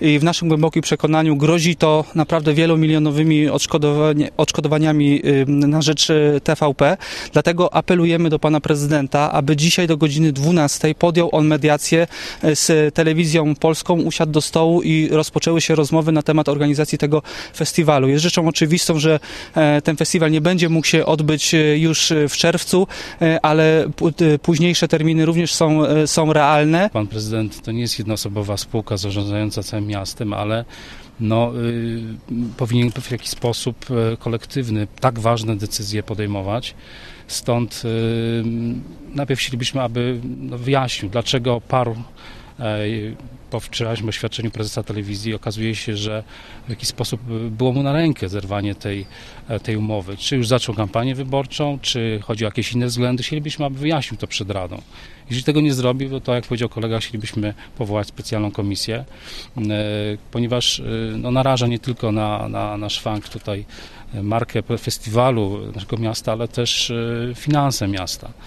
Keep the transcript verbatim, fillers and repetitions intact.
i w naszym głębokim przekonaniu grozi to naprawdę wielomilionowymi odszkodowania, odszkodowaniami na rzecz T V P. Dlatego apelujemy do pana prezydenta, aby dzisiaj do godziny dwunastej podjął on mediację z Telewizją Polską, usiadł do stołu i rozpoczęły się rozmowy na temat organizacji tego festiwalu. Jest rzeczą oczywistą, że ten festiwal nie będzie mógł się odbyć już w czerwcu, ale późniejsze terminy również są, są realne. Pan prezydent to nie jest jednoosobowa spółka zarządzająca całym miastem, ale no, y, powinien w jakiś sposób kolektywny tak ważne decyzje podejmować. Stąd y, najpierw chcielibyśmy, aby no, wyjaśnił, dlaczego parł po wczorajszym oświadczeniu prezesa telewizji okazuje się, że w jakiś sposób było mu na rękę zerwanie tej, tej umowy. Czy już zaczął kampanię wyborczą, czy chodzi o jakieś inne względy. Chcielibyśmy, aby wyjaśnił to przed Radą. Jeżeli tego nie zrobił, to jak powiedział kolega, chcielibyśmy powołać specjalną komisję, ponieważ no, naraża nie tylko na, na, na szwank tutaj markę festiwalu naszego miasta, ale też finanse miasta.